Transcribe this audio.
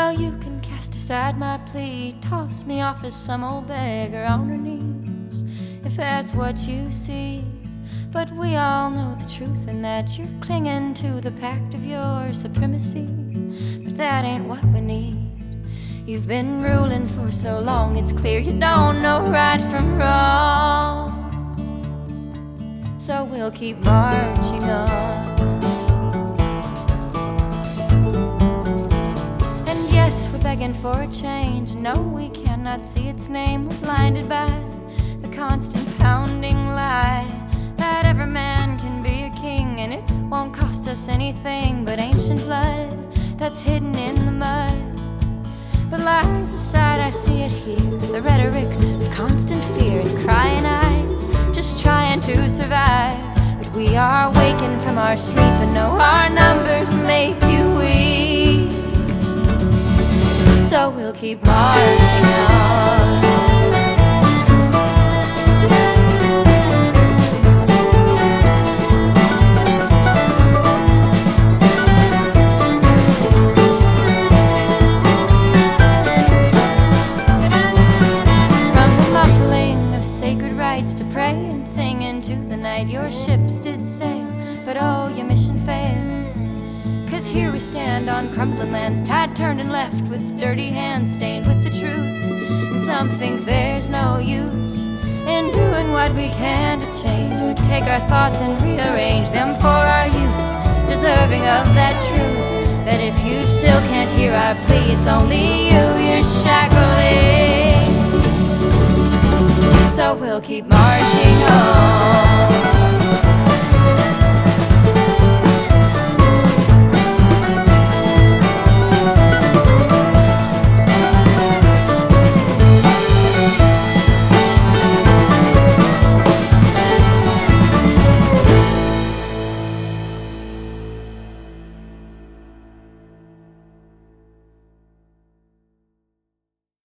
Well, you can cast aside my plea, toss me off as some old beggar on her knees, if that's what you see. But we all know the truth, and that you're clinging to the pact of your supremacy. But that ain't what we need. You've been ruling for so long, it's clear you don't know right from wrong. So we'll keep marching on. And yes, we're begging for a change. No, we cannot see its name. We're blinded by the constant pounding lie that every man can be a king, and it won't cost us anything but ancient blood that's hidden in the mud. But lies aside, I see it here, the rhetoric of constant fear and crying eyes, just trying to survive. But we are waking from our sleep and know our numbers make you weak. So we'll keep marching on. To pray and sing into the night, your ships did sail, but oh, your mission failed. 'Cause here we stand on crumbling lands, tide turned and left with dirty hands stained with the truth. And some think there's no use in doing what we can to change, or take our thoughts and rearrange them for our youth, deserving of that truth, that if you still can't hear our plea, it's only you're shackling. So we'll keep marching on.